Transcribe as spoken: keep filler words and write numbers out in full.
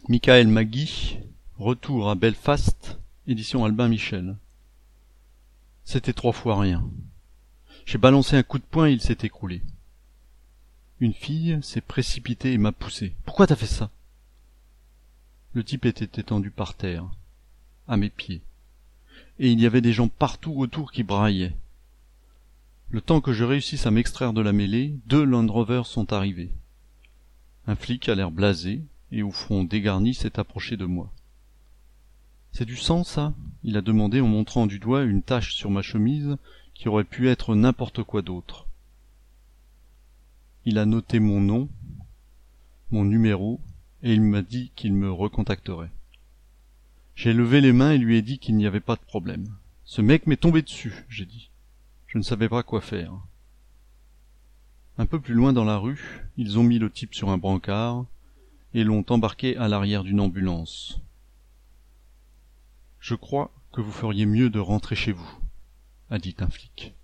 Michael Magui, retour à Belfast, édition Albin Michel. C'était trois fois rien. J'ai balancé un coup de poing et il s'est écroulé. Une fille s'est précipitée et m'a poussé. « Pourquoi t'as fait ça ?» Le type était étendu par terre, à mes pieds, et il y avait des gens partout autour qui braillaient. Le temps que je réussisse à m'extraire de la mêlée, deux Land Rovers sont arrivés. Un flic à l'air blasé et au front dégarni s'est approché de moi. « C'est du sang, ça ?» il a demandé en montrant du doigt une tache sur ma chemise qui aurait pu être n'importe quoi d'autre. Il a noté mon nom, mon numéro, et il m'a dit qu'il me recontacterait. J'ai levé les mains et lui ai dit qu'il n'y avait pas de problème. « Ce mec m'est tombé dessus », j'ai dit. Je ne savais pas quoi faire. Un peu plus loin dans la rue, ils ont mis le type sur un brancard et l'ont embarqué à l'arrière d'une ambulance. « Je crois que vous feriez mieux de rentrer chez vous, » a dit un flic.